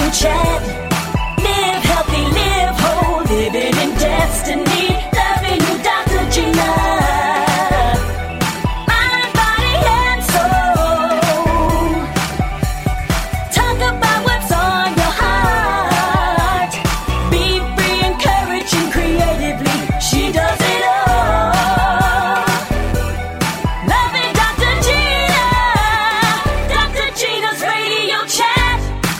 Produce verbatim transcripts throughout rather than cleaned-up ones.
Chat. Live healthy, live whole, living in destiny. Loving you, Doctor Gina. Mind, body, and soul. Talk about what's on your heart. Be free, encouraging creatively. She does it all. Loving Doctor Gina. Doctor Gina's Radio Chat.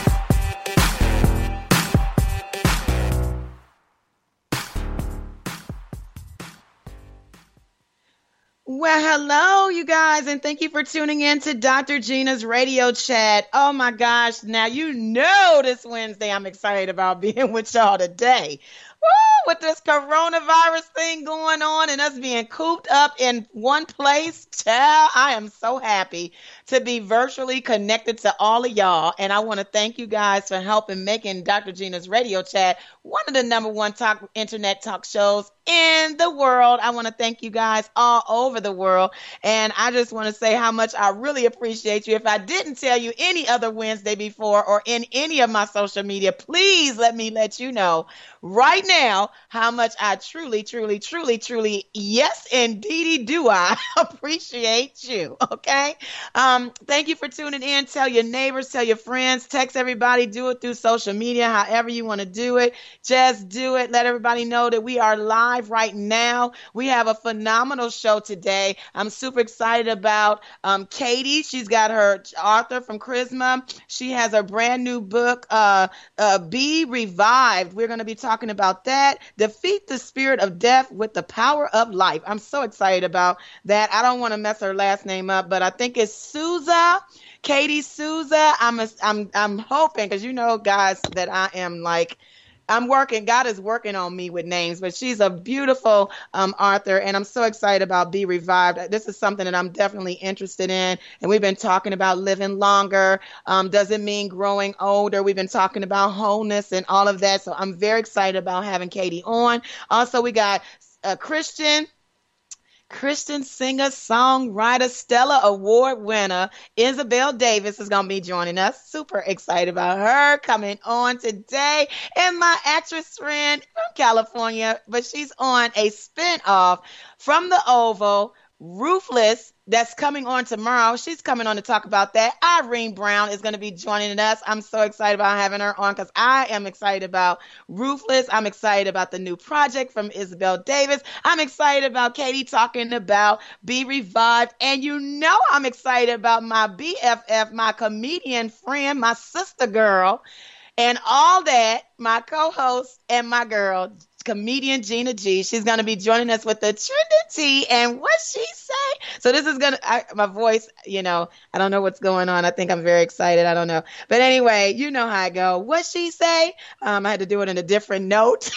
Well, hello, you guys, and thank you for tuning in to Doctor Gina's Radio Chat. Oh my gosh, now you know this Wednesday I'm excited about being with y'all today. Woo, with this coronavirus thing going on and us being cooped up in one place, child, I am so happy to be virtually connected to all of y'all. And I want to thank you guys for helping making Doctor Gina's Radio Chat one of the number one talk internet talk shows in the world. I want to thank you guys all over the world. And I just want to say how much I really appreciate you. If I didn't tell you any other Wednesday before or in any of my social media, please let me let you know right now how much I truly, truly, truly, truly, yes, indeedy do I appreciate you. Okay. Um, thank you for tuning in. Tell your neighbors, tell your friends, text everybody, do it through social media, however you want to do it. Just do it. Let everybody know that we are live right now. We have a phenomenal show today. I'm super excited about um, Katie. She's got her author from Charisma. She has a brand new book, uh, uh, Be Revived. We're going to be talking about that. Defeat the spirit of death with the power of life. I'm so excited about that. I don't want to mess her last name up, but I think it's Souza. Katie Souza. I'm a, I'm I'm hoping, because you know, guys, that I am like I'm working. God is working on me with names, but she's a beautiful um, author, and I'm so excited about Be Revived. This is something that I'm definitely interested in, and we've been talking about living longer. Um, does it mean growing older? We've been talking about wholeness and all of that, so I'm very excited about having Katie on. Also, we got a Christian. Christian singer, songwriter, Stella Award winner, Isabel Davis is going to be joining us. Super excited about her coming on today. And my actress friend from California, but she's on a spinoff from The Oval, Ruthless, that's coming on tomorrow. She's coming on to talk about that. Irene Brown is going to be joining us. I'm so excited about having her on because I am excited about Ruthless. I'm excited about the new project from Isabel Davis. I'm excited about Katie talking about Be Revived. And you know I'm excited about my B F F, my comedian friend, my sister girl, and all that, my co-host and my girl, comedian Gina G. She's going to be joining us with the Trinity and what she say. So this is going to, my voice, you know, I don't know what's going on. I think I'm very excited. I don't know. But anyway, you know how I go. What she say? Um, I had to do it in a different note.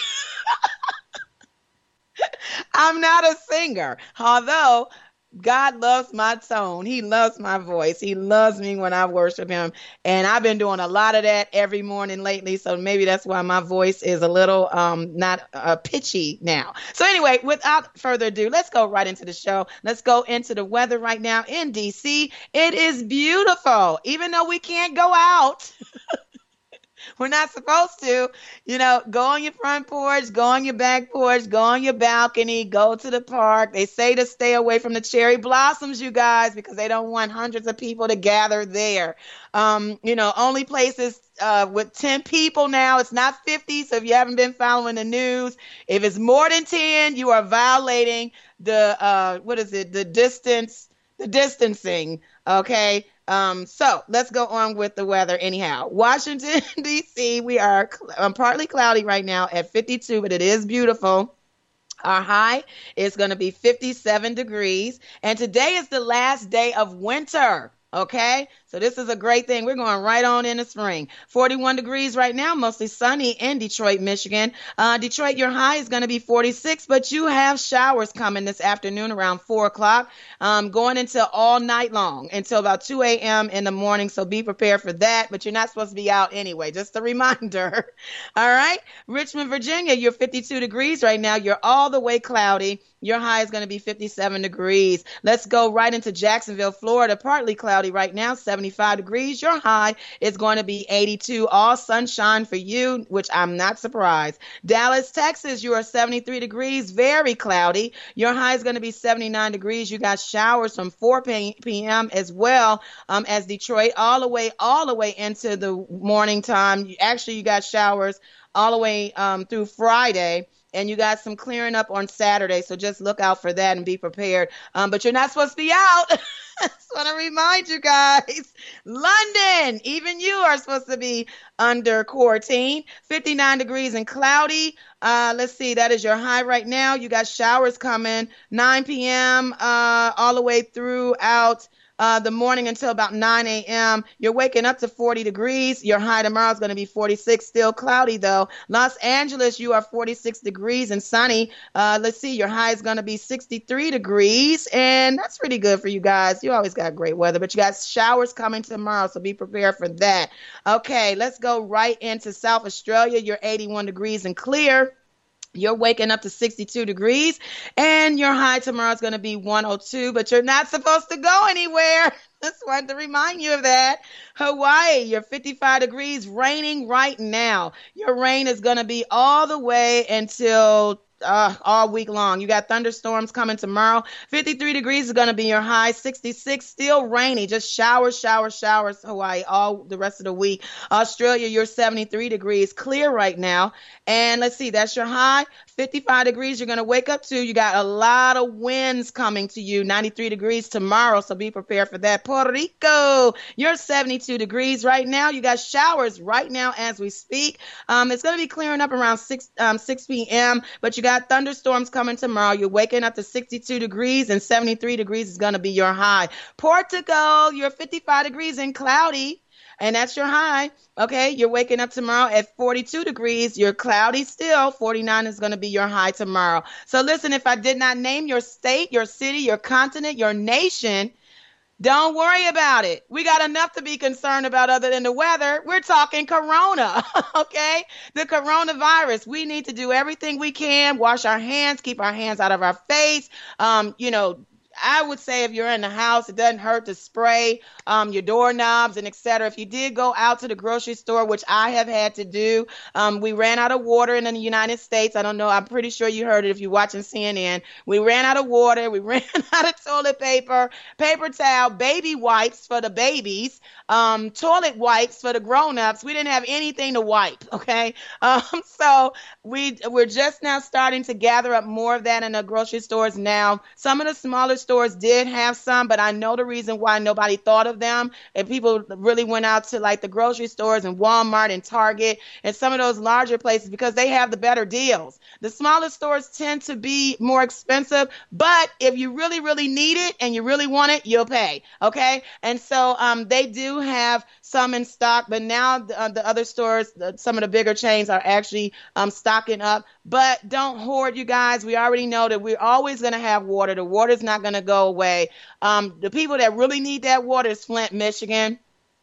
I'm not a singer, although God loves my tone. He loves my voice. He loves me when I worship him. And I've been doing a lot of that every morning lately. So maybe that's why my voice is a little um, not uh, pitchy now. So anyway, without further ado, let's go right into the show. Let's go into the weather right now in D C. It is beautiful, even though we can't go out. We're not supposed to, you know, go on your front porch, go on your back porch, go on your balcony, go to the park. They say to stay away from the cherry blossoms, you guys, because they don't want hundreds of people to gather there. Um, you know, only places uh, with ten people now. It's not fifty. So if you haven't been following the news, if it's more than ten, you are violating the, uh, what is it, the distance, the distancing, okay? Um, so let's go on with the weather anyhow. Washington, D C, we are cl- um, partly cloudy right now at fifty-two, but it is beautiful. Our high is going to be fifty-seven degrees. And today is the last day of winter. Okay, so this is a great thing. We're going right on into spring. forty-one degrees right now, mostly sunny in Detroit, Michigan. Uh, Detroit, your high is going to be forty-six, but you have showers coming this afternoon around four o'clock, um, going into all night long until about two a.m. in the morning. So be prepared for that, but you're not supposed to be out anyway. Just a reminder. All right, Richmond, Virginia, you're fifty-two degrees right now. You're all the way cloudy. Your high is going to be fifty-seven degrees. Let's go right into Jacksonville, Florida, partly cloudy right now, seventy seventy-five degrees. Your high is going to be eighty-two. All sunshine for you, which I'm not surprised. Dallas, Texas, you are seventy-three degrees, very cloudy. Your high is going to be seventy-nine degrees. You got showers from four p.m. as well um, as Detroit, all the way, all the way into the morning time. You, actually, you got showers all the way um, through Friday. And you got some clearing up on Saturday, so just look out for that and be prepared. Um, but you're not supposed to be out. I just want to remind you guys, London, even you are supposed to be under quarantine. fifty-nine degrees and cloudy. Uh, let's see, that is your high right now. You got showers coming nine p.m. Uh, all the way throughout Uh, the morning until about nine a.m. You're waking up to forty degrees. Your high tomorrow is going to be forty-six, still cloudy though. Los Angeles, you are forty-six degrees and sunny. Uh, let's see, your high is going to be sixty-three degrees, and that's pretty good for you guys. You always got great weather, but you got showers coming tomorrow, so be prepared for that. Okay, let's go right into South Australia. You're eighty-one degrees and clear. You're waking up to sixty-two degrees, and your high tomorrow is going to be one oh two, but you're not supposed to go anywhere. Just wanted to remind you of that. Hawaii, you're fifty-five degrees, raining right now. Your rain is going to be all the way until Uh, all week long. You got thunderstorms coming tomorrow. fifty-three degrees is going to be your high. sixty-six, still rainy. Just showers, showers, showers. Hawaii all the rest of the week. Australia, you're seventy-three degrees, clear right now. And let's see, that's your high. fifty-five degrees you're going to wake up to. You got a lot of winds coming to you. ninety-three degrees tomorrow, so be prepared for that. Puerto Rico, you're seventy-two degrees right now. You got showers right now as we speak. Um, it's going to be clearing up around six, um, six p.m., but you got thunderstorms coming tomorrow. You're waking up to sixty-two degrees, and seventy-three degrees is going to be your high. Portugal, you're fifty-five degrees and cloudy, and that's your high. Okay, you're waking up tomorrow at forty-two degrees. You're cloudy still. forty-nine is going to be your high tomorrow. So listen, if I did not name your state, your city, your continent, your nation, don't worry about it. We got enough to be concerned about other than the weather. We're talking corona, okay? The coronavirus. We need to do everything we can, wash our hands, keep our hands out of our face, um, you know, I would say if you're in the house, it doesn't hurt to spray um, your doorknobs and et cetera. If you did go out to the grocery store, which I have had to do, um, we ran out of water in the United States. I don't know. I'm pretty sure you heard it if you're watching C N N. We ran out of water. We ran out of toilet paper, paper towel, baby wipes for the babies, um, toilet wipes for the grown-ups. We didn't have anything to wipe, okay? Um, so we, we're just now starting to gather up more of that in the grocery stores now. Some of the smaller stores did have some, but I know the reason why nobody thought of them, and people really went out to like the grocery stores and Walmart and Target and some of those larger places because they have the better deals. The smaller stores tend to be more expensive, but if you really, really need it and you really want it, you'll pay, okay? And so um, they do have some in stock, but now the, uh, the other stores, the, some of the bigger chains are actually um, stocking up. But don't hoard, you guys. We already know that we're always going to have water. The water's not going to go away. Um, the people that really need that water is Flint, Michigan.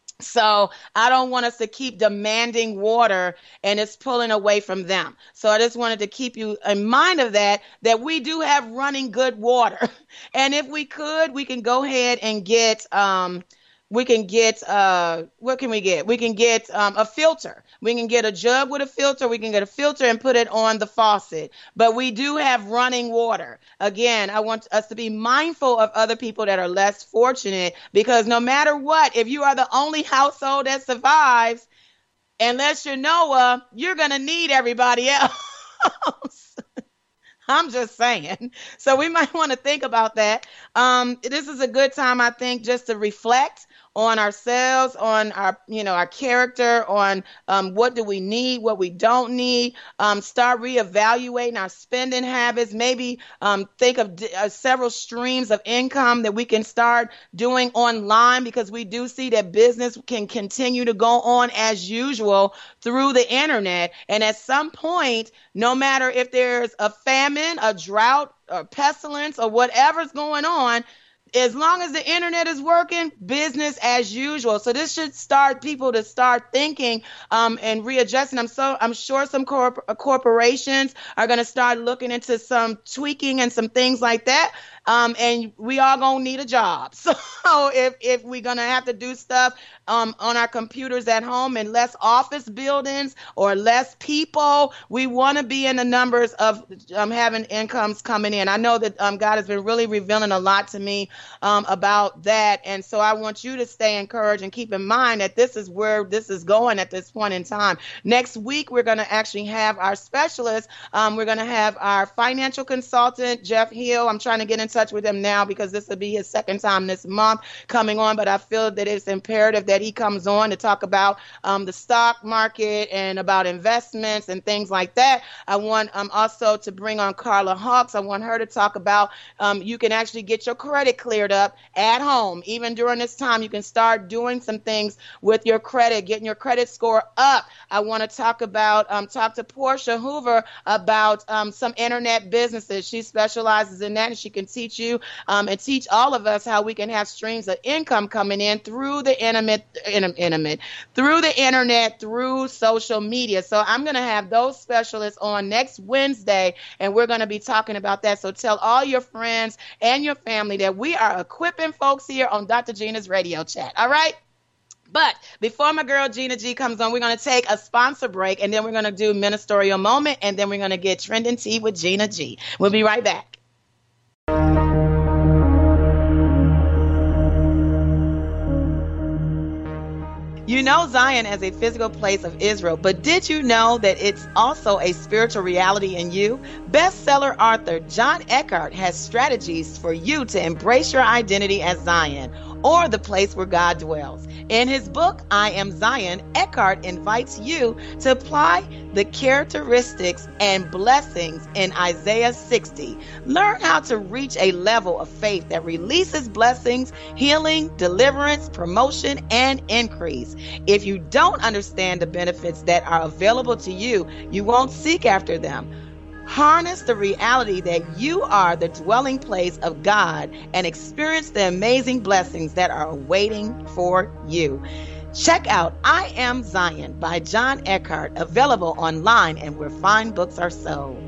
So I don't want us to keep demanding water and it's pulling away from them. So I just wanted to keep you in mind of that, that we do have running good water. And if we could, we can go ahead and get, um, we can get, uh, what can we get? We can get um, a filter. We can get a jug with a filter. We can get a filter and put it on the faucet. But we do have running water. Again, I want us to be mindful of other people that are less fortunate, because no matter what, if you are the only household that survives, unless you're Noah, you're going to need everybody else. I'm just saying. So we might want to think about that. Um, this is a good time, I think, just to reflect on ourselves, on our, you know, our character, on um, what do we need, what we don't need. Um, start reevaluating our spending habits. Maybe um, think of d- uh, several streams of income that we can start doing online, because we do see that business can continue to go on as usual through the internet. And at some point, no matter if there's a famine, a drought, or pestilence, or whatever's going on, as long as the internet is working, business as usual. So this should start people to start thinking um, and readjusting. I'm so I'm sure some corp- corporations are going to start looking into some tweaking and some things like that. Um, and we all gonna need a job. So if if we're gonna have to do stuff um, on our computers at home and less office buildings or less people, we want to be in the numbers of um, having incomes coming in. I know that um, God has been really revealing a lot to me um, about that, and so I want you to stay encouraged and keep in mind that this is where this is going at this point in time. Next week, we're gonna actually have our specialist. Um, we're gonna have our financial consultant, Jeff Hill. I'm trying to get in touch with him now because this will be his second time this month coming on, but I feel that it's imperative that he comes on to talk about um, the stock market and about investments and things like that. I want um, also to bring on Carla Hawks. I want her to talk about um, you can actually get your credit cleared up at home. Even during this time, you can start doing some things with your credit, getting your credit score up. I want to talk about, um, talk to Portia Hoover about um, some internet businesses. She specializes in that, and she can teach you um, and teach all of us how we can have streams of income coming in through the intimate, intimate, through the internet, through social media. So I'm going to have those specialists on next Wednesday, and we're going to be talking about that. So tell all your friends and your family that we are equipping folks here on Doctor Gina's Radio Chat. All right? But before my girl Gina G comes on, we're going to take a sponsor break, and then we're going to do ministerial moment, and then we're going to get trending tea with Gina G. We'll be right back. You know Zion as a physical place of Israel, but did you know that it's also a spiritual reality in you? Bestseller author John Eckhardt has strategies for you to embrace your identity as Zion, or the place where God dwells. In his book, I Am Zion, Eckhardt invites you to apply the characteristics and blessings in Isaiah sixty. Learn how to reach a level of faith that releases blessings, healing, deliverance, promotion, and increase. If you don't understand the benefits that are available to you, you won't seek after them. Harness the reality that you are the dwelling place of God and experience the amazing blessings that are awaiting for you. Check out I Am Zion by John Eckhardt, available online and where fine books are sold.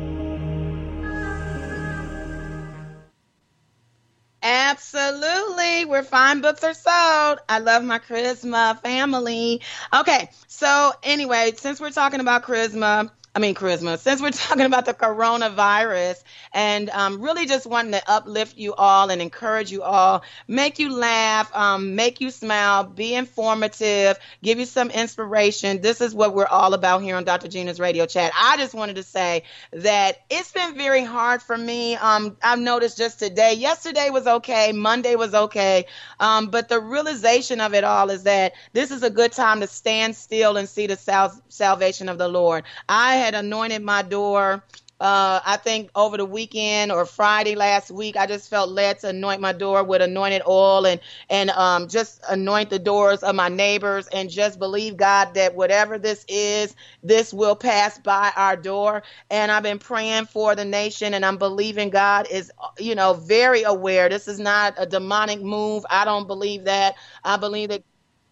Absolutely. Where fine books are sold. I love my Charisma family. Okay. So anyway, since we're talking about Charisma, I mean, Charisma, since we're talking about the coronavirus and um, really just wanting to uplift you all and encourage you all, make you laugh, um, make you smile, be informative, give you some inspiration. This is what we're all about here on Doctor Gina's Radio Chat. I just wanted to say that it's been very hard for me. Um, I've noticed just today, yesterday was okay, Monday was okay, um, but the realization of it all is that this is a good time to stand still and see the sal- salvation of the Lord. I had anointed my door, uh, I think over the weekend or Friday last week. I just felt led to anoint my door with anointed oil and, and um, just anoint the doors of my neighbors and just believe God that whatever this is, this will pass by our door. And I've been praying for the nation, and I'm believing God is, you know, very aware. This is not a demonic move. I don't believe that. I believe that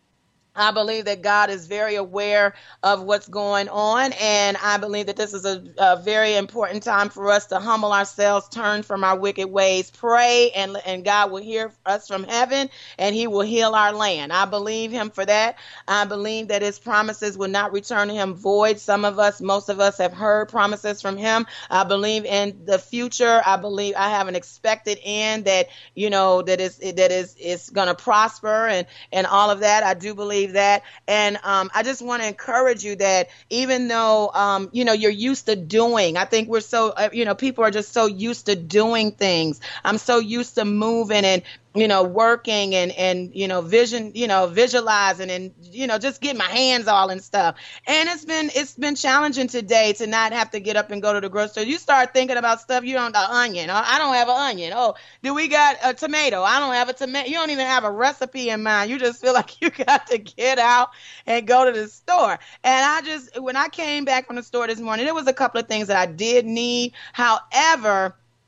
I believe that God is very aware of what's going on, and I believe that this is a, a very important time for us to humble ourselves, turn from our wicked ways, pray, and, and God will hear us from heaven, and he will heal our land. I believe him for that. I believe that his promises will not return to him void. Some of us, most of us have heard promises from him. I believe in the future. I believe I have an expected end that, you know, that is, that is, is going to prosper and, and all of that. I do believe that. And um, I just want to encourage you that even though, um, you know, you're used to doing, I think we're so, uh, you know, people are just so used to doing things. I'm so used to moving and, you know, working and, and, you know, vision, you know, visualizing and, you know, just get my hands all and stuff. And it's been, it's been challenging today to not have to get up and go to the grocery store. You start thinking about stuff. You don't, the onion. Oh, I don't have an onion. Oh, do we got a tomato? I don't have a tomato. You don't even have a recipe in mind. You just feel like you got to get out and go to the store. And I just, when I came back from the store this morning, there was a couple of things that I did need. However,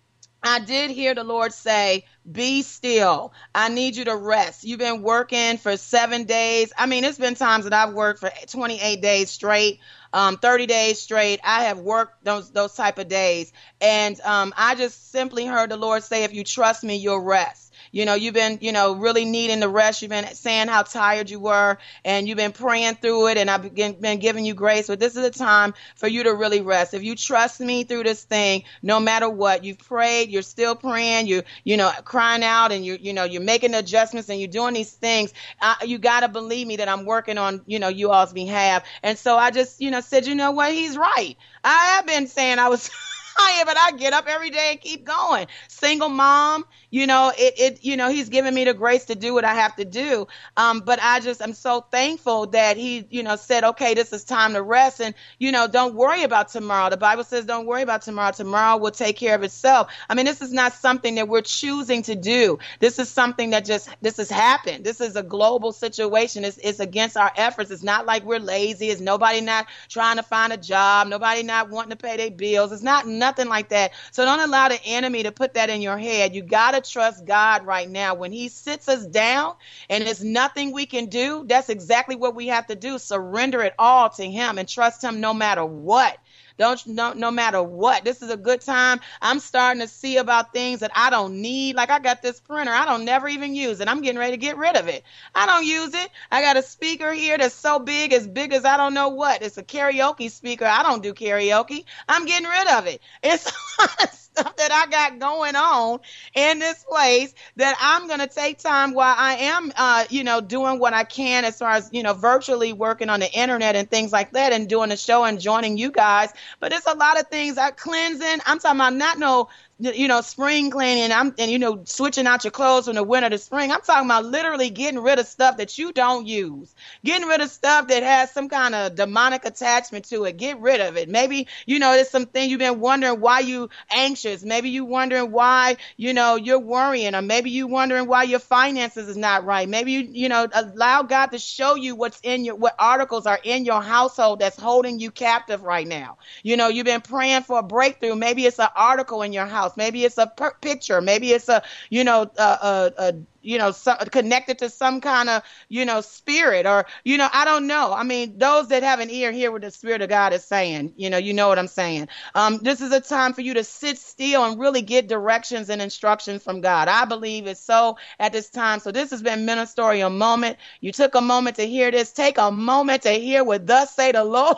I did hear the Lord say, be still. I need you to rest. You've been working for seven days. I mean, it's been times that I've worked for twenty-eight days straight, um, thirty days straight. I have worked those those type of days. And um, I just simply heard the Lord say, if you trust me, you'll rest. You know, you've been, you know, really needing the rest. You've been saying how tired you were, and you've been praying through it, and I've been, been giving you grace. But this is a time for you to really rest. If you trust me through this thing, no matter what, you've prayed, you're still praying, you you know, crying out, and you you know, you're making adjustments, and you're doing these things. I, you got to believe me that I'm working on, you know, you all's behalf. And so I just, you know, said, you know what, he's right. I have been saying I was tired, but I get up every day and keep going. Single mom, you know, it, it, you know, he's given me the grace to do what I have to do. Um, but I just, I'm so thankful that he, you know, said, okay, this is time to rest, and, you know, don't worry about tomorrow. The Bible says, don't worry about tomorrow. Tomorrow will take care of itself. I mean, this is not something that we're choosing to do. This is something that just, this has happened. This is a global situation. It's, it's against our efforts. It's not like we're lazy. It's nobody not trying to find a job. Nobody not wanting to pay their bills. It's not nothing like that. So don't allow the enemy to put that in your head. You got to trust God right now. When he sits us down and there's nothing we can do, that's exactly what we have to do. Surrender it all to him and trust him no matter what. Don't no, no matter what. This is a good time. I'm starting to see about things that I don't need. Like I got this printer. I don't never even use it. I'm getting ready to get rid of it. I don't use it. I got a speaker here that's so big, as big as I don't know what. It's a karaoke speaker. I don't do karaoke. I'm getting rid of it. It's a lot of stuff that I got going on in this place that I'm going to take time while I am, uh, you know, doing what I can as far as, you know, virtually working on the internet and things like that, and doing the show and joining you guys. But it's a lot of things. I cleansing. I'm talking about not no, you know, spring cleaning. I'm and you know, switching out your clothes from the winter to spring. I'm talking about literally getting rid of stuff that you don't use. Getting rid of stuff that has some kind of demonic attachment to it. Get rid of it. Maybe, you know, there's something you've been wondering why you anxious. Maybe you wondering why, you know, you're worrying, or maybe you wondering why your finances is not right. Maybe you, you know, allow God to show you what's in your, what articles are in your household that's holding you captive right now. You know, you've been praying for a breakthrough. Maybe it's an article in your house. Maybe it's a per- picture. Maybe it's a, you know, a, a, a you know, so, connected to some kind of, you know, spirit, or, you know, I don't know. I mean, those that have an ear hear what the Spirit of God is saying. You know, you know what I'm saying. Um, this is a time for you to sit still and really get directions and instructions from God. I believe it's so at this time. So this has been Ministerial Moment. You took a moment to hear this. Take a moment to hear what thus say the Lord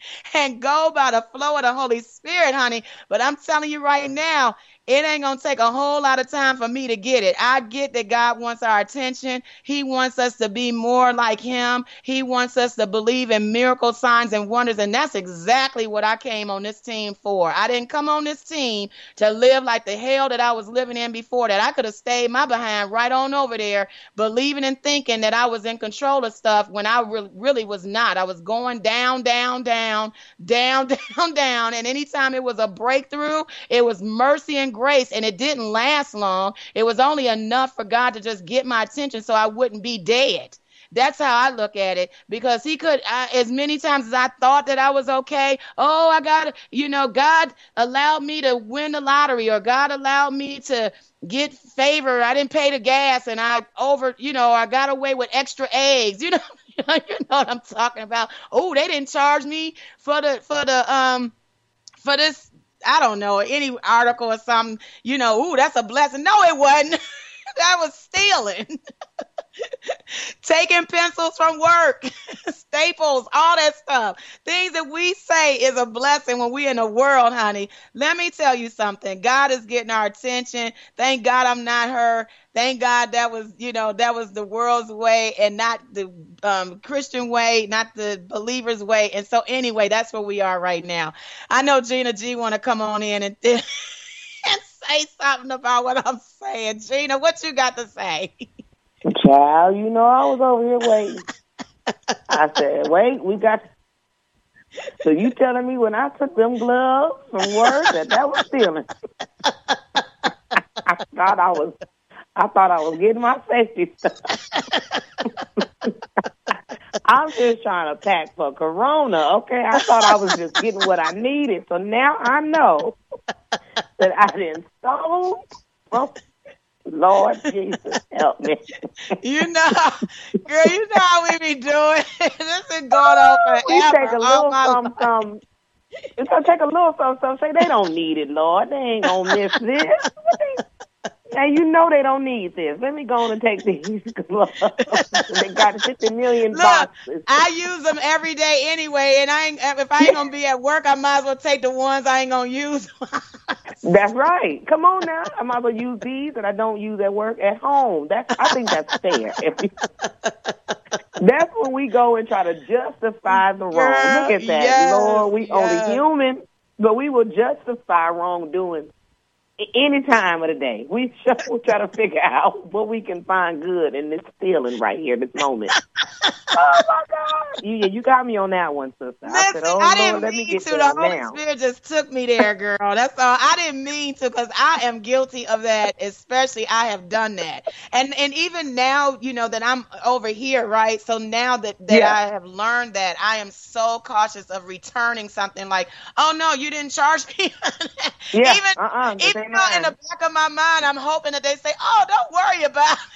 and go by the flow of the Holy Spirit, honey. But I'm telling you right now, it ain't going to take a whole lot of time for me to get it. I get that God wants our attention. He wants us to be more like him. He wants us to believe in miracle signs and wonders. And that's exactly what I came on this team for. I didn't come on this team to live like the hell that I was living in before that. I could have stayed my behind right on over there, believing and thinking that I was in control of stuff when I re- really was not. I was going down, down, down, down, down, down. And anytime it was a breakthrough, it was mercy and grace, and it didn't last long. It was only enough for God to just get my attention so I wouldn't be dead. That's how I look at it, because he could, I, as many times as I thought that I was okay, oh, I got to, you know, God allowed me to win the lottery, or God allowed me to get favor. I didn't pay the gas, and I over, you know, I got away with extra eggs, you know, you know what I'm talking about. Oh, they didn't charge me for the, for the, um, for this, I don't know, any article or something, you know, ooh, that's a blessing. No, it wasn't. That was stealing. Taking pencils from work, staples, all that stuff. Things that we say is a blessing when we're in the world, honey. Let me tell you something. God is getting our attention. Thank God I'm not her. Thank God that was, you know, that was the world's way and not the um, Christian way, not the believer's way. And so anyway, that's where we are right now. I know Gina G want to come on in and, and say something about what I'm saying. Gina, what you got to say? Child, you know I was over here waiting. I said, wait, we got to... So you telling me when I took them gloves from work that that was stealing? I thought I was... I thought I was getting my safety stuff. I'm just trying to pack for Corona, okay? I thought I was just getting what I needed, so now I know that I didn't stole. Oh, Lord Jesus, help me. You know, girl, you know how we be doing. This been going on We take forever. a All little my something, life. something. It's gonna take a little something, something. Say they don't need it, Lord. They ain't gonna miss this. What they- Now you know they don't need this. Let me go on and take these gloves. They got fifty million Look, boxes. I use them every day anyway, and I ain't, if I ain't gonna be at work, I might as well take the ones I ain't gonna use. That's right. Come on now. I might as well use these that I don't use at work at home. That's I think that's fair. If we, that's when we go and try to justify the wrong. Look Girl, at that, yes, Lord. We only yes. human, but we will justify wrongdoing any time of the day. We will try to figure out what we can find good in this feeling right here, this moment. Oh my God! You you got me on that one, sister. I Listen, said, "Oh I Lord, didn't let me mean get to. there The Holy now." Spirit just took me there, girl. That's all. I didn't mean to, because I am guilty of that. Especially, I have done that, and and even now, you know that I'm over here, right? So now that that Yeah, I have learned that, I am so cautious of returning something like, "Oh no, you didn't charge me." yeah. even Uh uh This even ain't though in the mine. back of my mind, I'm hoping that they say, "Oh, don't worry about it."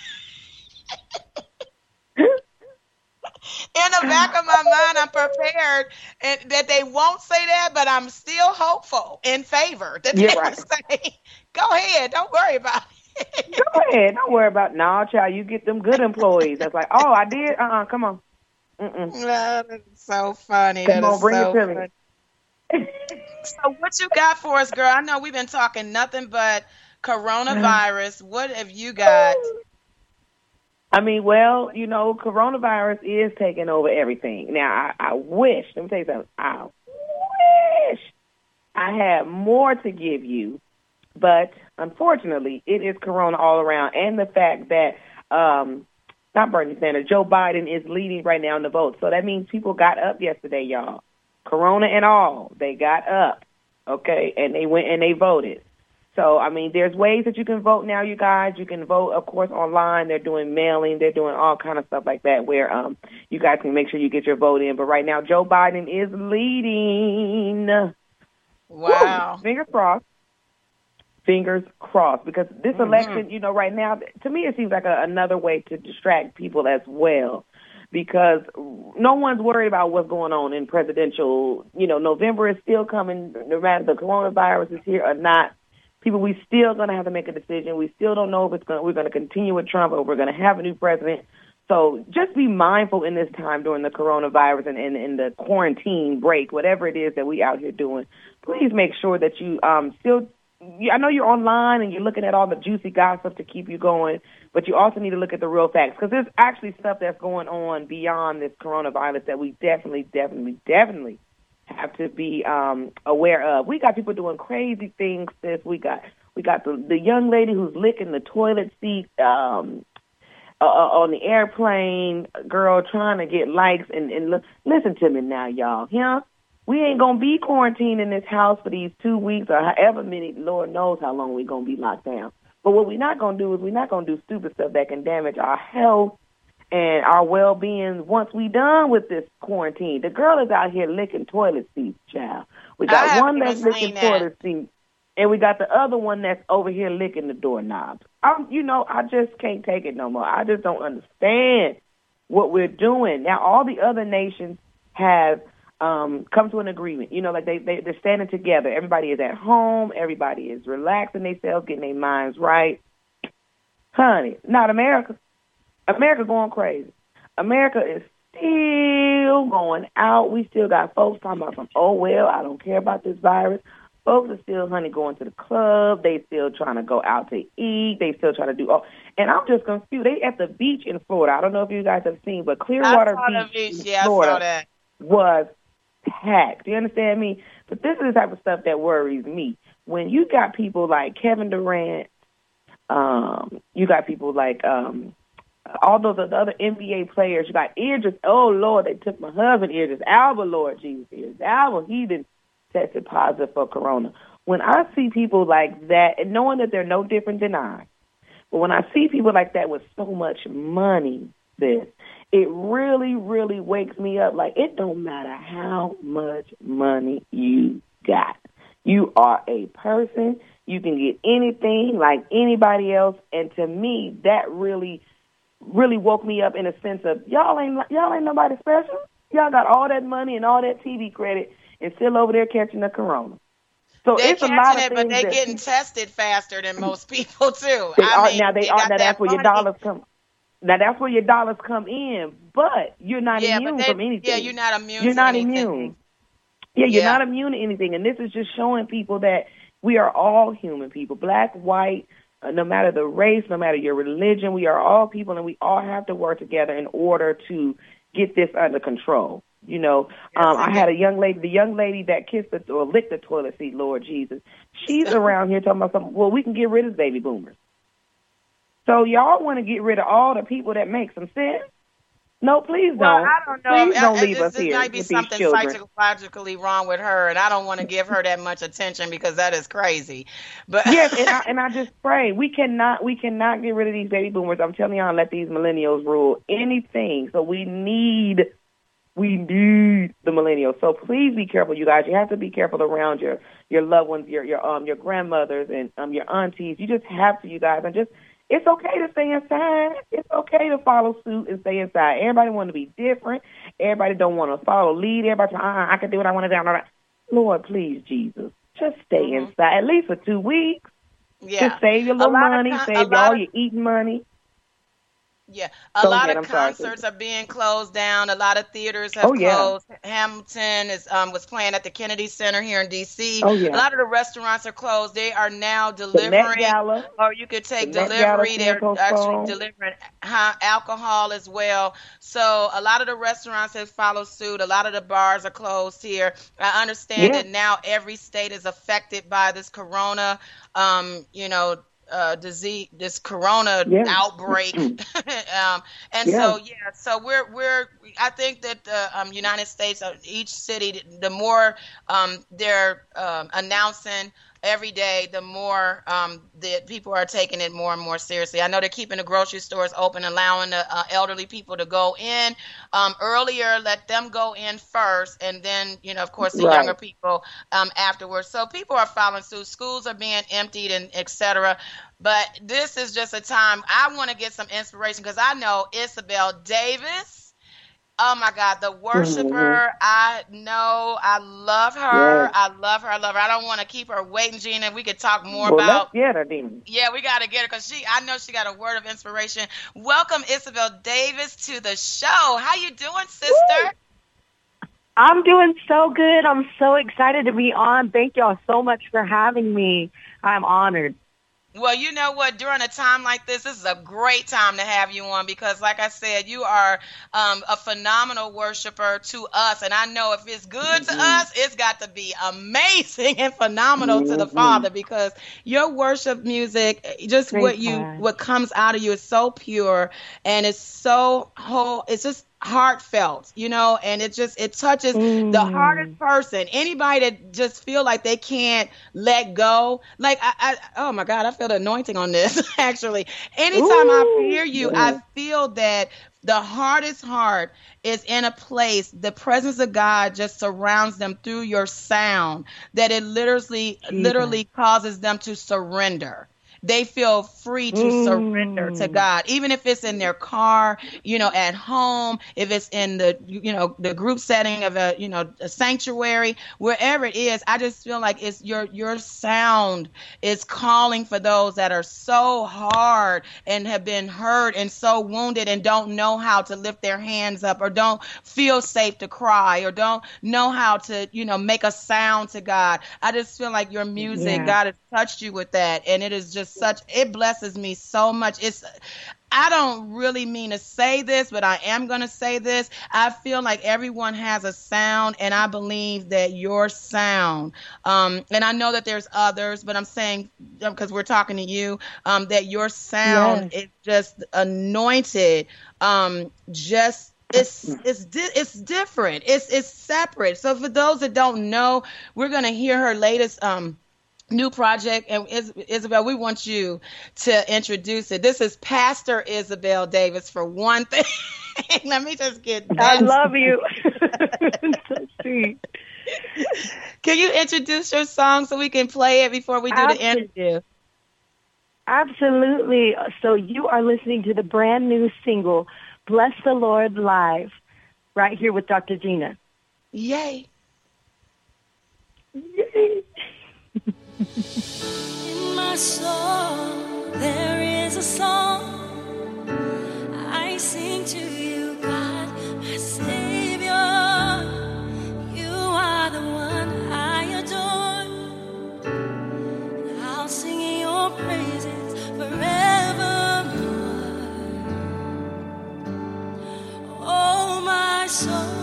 In the back of my mind, I'm prepared and that they won't say that, but I'm still hopeful in favor that You're they will right. say, "Go ahead, don't worry about it." Go ahead. Don't worry about it. No, child. You get them good employees. That's like, oh, I did. Uh uh Come on. Mm-mm. That is so funny. Come That is on. Bring it so to funny. me. So, what you got for us, girl? I know we've been talking nothing but coronavirus. What have you got? I mean, well, you know, coronavirus is taking over everything. Now, I, I wish, let me tell you something, I wish I had more to give you, but unfortunately, it is corona all around. And the fact that, um, not Bernie Sanders, Joe Biden is leading right now in the vote. So that means people got up yesterday, y'all. Corona and all, they got up, okay, and they went and they voted. So, I mean, there's ways that you can vote now, you guys. You can vote, of course, online. They're doing mailing. They're doing all kind of stuff like that where um, you guys can make sure you get your vote in. But right now, Joe Biden is leading. Wow. Woo! Fingers crossed. Fingers crossed. Because this Mm-hmm. election, you know, right now, to me, it seems like a, another way to distract people as well. Because no one's worried about what's going on in presidential, you know, November is still coming, no matter the coronavirus is here or not. People, we still going to have to make a decision. We still don't know if it's going. We're going to continue with Trump or we're going to have a new president. So just be mindful in this time during the coronavirus and in and, and the quarantine break, whatever it is that we out here doing. Please make sure that you um still. I know you're online and you're looking at all the juicy gossip to keep you going, but you also need to look at the real facts because there's actually stuff that's going on beyond this coronavirus that we definitely, definitely, definitely have to be um, aware of. We got people doing crazy things. Sis. We got we got the the young lady who's licking the toilet seat um, uh, on the airplane. Girl trying to get likes and and look, listen to me now, y'all. Yeah, we ain't gonna be quarantined in this house for these two weeks or however many. Lord knows how long we gonna be locked down. But what we're not gonna do is we're not gonna do stupid stuff that can damage our health and our well-being once we done with this quarantine. The girl is out here licking toilet seats, child. We I got haven't one that's even licking seen that. toilet seats, and we got the other one that's over here licking the doorknobs. Um, you know, I just can't take it no more. I just don't understand what we're doing. Now, all the other nations have um, come to an agreement. You know, like they, they, they're standing together. Everybody is at home. Everybody is relaxing themselves, getting their minds right. Honey, not America. America going crazy. America is still going out. We still got folks talking about some, oh, well, I don't care about this virus. Folks are still, honey, going to the club. They still trying to go out to eat. They still trying to do all. And I'm just confused. They at the beach in Florida. I don't know if you guys have seen, but Clearwater I saw the Beach, beach. in Yeah, I Florida saw that. was packed. Do you understand me? But this is the type of stuff that worries me. When you got people like Kevin Durant, um, you got people like um, all those other N B A players. You got Idris. Oh, Lord, they took my husband, Idris Alba, Lord Jesus. Idris Alba, he been tested positive for corona. When I see people like that, and knowing that they're no different than I, but when I see people like that with so much money, this, it really, really wakes me up. Like, it don't matter how much money you got. You are a person. You can get anything like anybody else. And to me, that really, really woke me up in a sense of y'all ain't y'all ain't nobody special. Y'all got all that money and all that T V credit and still over there catching the corona. So they're it's a catching lot of it, but things they're that getting tested faster than most people too. they I are mean, now. They, they are got now. that That's where your money. dollars come. Now that's where your dollars come in. But you're not Yeah, immune but they, from anything. yeah, you're not immune. You're to not anything. immune. Yeah, you're Yeah. not immune to anything. And this is just showing people that we are all human people, black, white, uh, no matter the race, no matter your religion. We are all people, and we all have to work together in order to get this under control. You know, Yes, um, I indeed. had a young lady, the young lady that kissed the, or licked the toilet seat, Lord Jesus. She's around here talking about something, well, we can get rid of baby boomers. So y'all want to get rid of all the people that make some sense? No, please Well, don't. I don't know. Please I- don't I- leave this, us this here might be with these something children. psychologically wrong with her, and I don't want to give her that much attention because that is crazy. But Yes, and I, and I just pray we cannot we cannot get rid of these baby boomers. I'm telling y'all, let these millennials rule anything. So we need we need the millennials. So please be careful, you guys. You have to be careful around your your loved ones, your your um your grandmothers and um your aunties. You just have to, you guys, and just. It's okay to stay inside. It's okay to follow suit and stay inside. Everybody want to be different. Everybody don't want to follow lead. Everybody, uh, I can do what I want to do. Lord, please, Jesus, just stay Mhm. inside at least for two weeks. yeah, Just save your a little lot money, of con- a save lot all of your eating money. Yeah, a Go lot ahead, of I'm sorry, concerts sister. are being closed down. A lot of theaters have Oh, yeah. closed. Hamilton is um, was playing at the Kennedy Center here in D C. Oh, yeah. A lot of the restaurants are closed. They are now The Met delivering, Gala. or you could take The Met Gala's delivery. being They're actually postponed. delivering uh, alcohol as well. So a lot of the restaurants have followed suit. A lot of the bars are closed here. I understand Yeah. that now every state is affected by this corona, um, you know, uh, disease, this corona Yeah. outbreak. um, and Yeah. so, yeah, so we're, we're, I think that the um, United States, uh, each city, the more um, they're um, announcing every day, the more um, the people are taking it more and more seriously. I know they're keeping the grocery stores open, allowing the uh, elderly people to go in um, earlier, let them go in first, and then, you know, of course, the Right. younger people um, afterwards. So people are following suit. Schools are being emptied and et cetera. But this is just a time I want to get some inspiration because I know Isabel Davis. Oh my God, the worshiper. Mhm. I know. I love her. Yes. I love her. I love her. I don't want to keep her waiting, Gina. We could talk more Well, about. let's get her, then. Yeah, we got to get her because she. I know she got a word of inspiration. Welcome, Isabel Davis, to the show. How you doing, sister? I'm doing so good. I'm so excited to be on. Thank y'all so much for having me. I'm honored. Well, you know what? During a time like this, this is a great time to have you on because, like I said, you are um, a phenomenal worshiper to us. And I know if it's good to Mhm. us, it's got to be amazing and phenomenal to the Mhm. Father because your worship music, just Praise what you, God. what comes out of you is so pure and it's so whole. It's just heartfelt, you know, and it just, it touches the Mm. hardest person, anybody that just feel like they can't let go. Like, I, I oh my God, I feel the anointing on this, actually. Anytime I Ooh, hear you, yeah. I feel that the hardest heart is in a place, the presence of God just surrounds them through your sound, that it literally, Jesus. literally causes them to surrender. They feel free to Mm. surrender to God, even if it's in their car, you know, at home, if it's in the, you know, the group setting of a, you know, a sanctuary, wherever it is. I just feel like it's your, your sound is calling for those that are so hard and have been hurt and so wounded and don't know how to lift their hands up or don't feel safe to cry or don't know how to, you know, make a sound to God. I just feel like your music, Yeah. God has touched you with that. And it is just such, it blesses me so much. It's, I don't really mean to say this, but I am going to say this. I feel like everyone has a sound, and I believe that your sound, um, and I know that there's others, but I'm saying, because we're talking to you, um, that your sound Yes. is just anointed, um, just It's it's di- it's different. It's it's separate. So for those that don't know, we're gonna hear her latest um new project. And Is- Isabel, we want you to introduce it. This is Pastor Isabel Davis for one thing. Let me just get I that. love you. So sweet. Can you introduce your song so we can play it before we do the interview? Absolutely. So you are listening to the brand new single, Bless the Lord Live, right here with Doctor Gina. Yay. Yay. In my soul, there is a song I sing to you, God, my Savior. You are the one I adore. I'll sing your praises forevermore. Oh, my soul.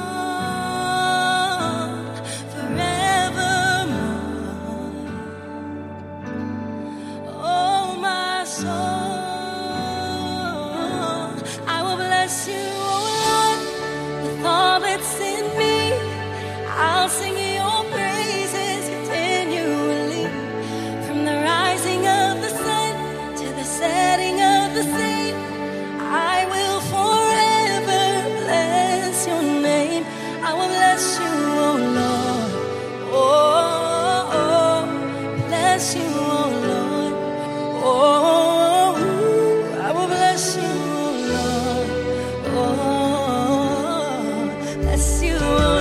I'll sing your praises continually, from the rising of the sun to the setting of the same. I will forever bless your name. I will bless you, oh Lord. Oh, oh, bless you, oh Lord. Oh, I will bless you, oh Lord. Oh, bless you, oh Lord.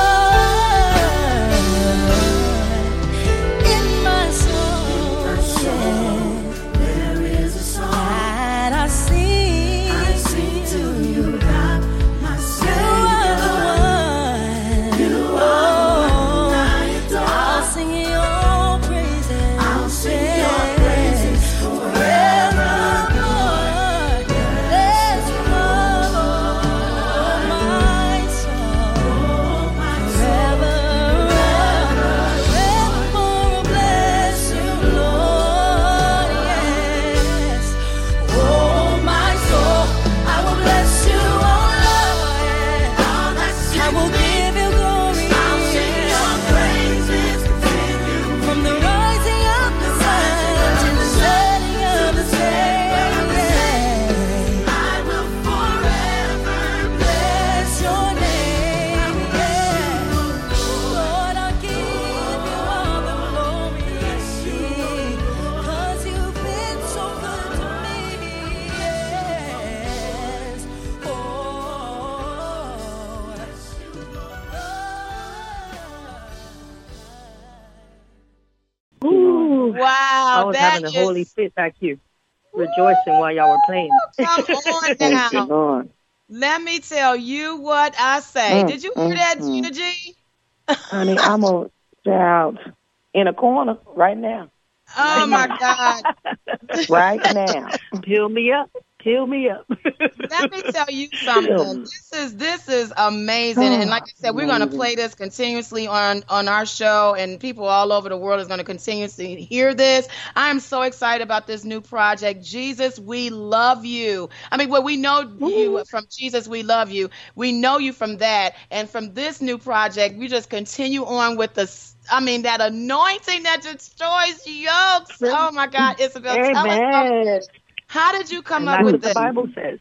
I was having a is... holy fit back here, rejoicing while y'all were playing. Come on now. Let me tell you what I say. Mm, Did you hear mm, that, mm. Gina G? Honey, I'm going to shout in a corner right now. Oh, my God. Right now. Peel me up. Peel me up. Let me tell you something. This is this is amazing. And like I said, we're going to play this continuously on, on our show, and people all over the world is going to continuously hear this. I'm so excited about this new project. Jesus, we love you. I mean, well, we know you from Jesus, we love you. We know you from that. And from this new project, we just continue on with the I mean, that anointing that destroys yokes. Oh, my God, Isabel. Amen. Tell us, how did you come and up that's with what this? The Bible says.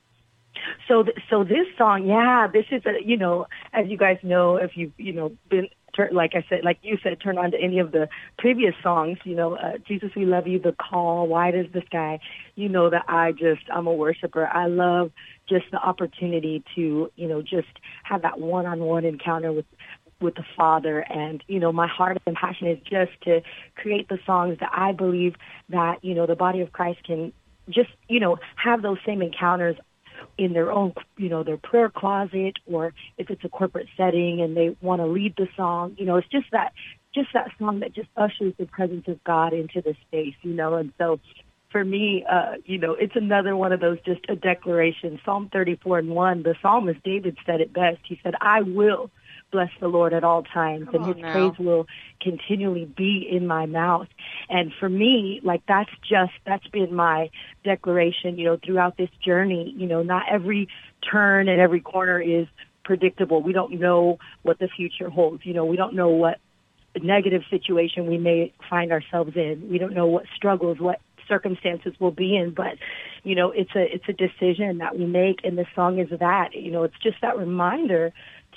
So, th- so this song, yeah, this is a, you know, as you guys know, if you've, you know, been, tur- like I said, like you said, turn on to any of the previous songs, you know, uh, Jesus, We Love You, The Call, Wide as the Sky, you know that I just, I'm a worshiper. I love just the opportunity to, you know, just have that one-on-one encounter with, with the Father. And, you know, my heart and passion is just to create the songs that I believe that, you know, the body of Christ can just, you know, have those same encounters in their own, you know, their prayer closet, or if it's a corporate setting and they want to lead the song, you know, it's just that, just that song that just ushers the presence of God into the space, you know. And so for me, uh, you know, it's another one of those, just a declaration. Psalm thirty-four and one, the psalmist David said it best. He said, I will bless the Lord at all times, and his now. praise will continually be in my mouth. And for me, like, that's just, that's been my declaration, you know, throughout this journey. You know, not every turn and every corner is predictable. We don't know what the future holds. You know, we don't know what negative situation we may find ourselves in. We don't know what struggles, what circumstances we'll be in, but, you know, it's a, it's a decision that we make, and the song is that, you know, it's just that reminder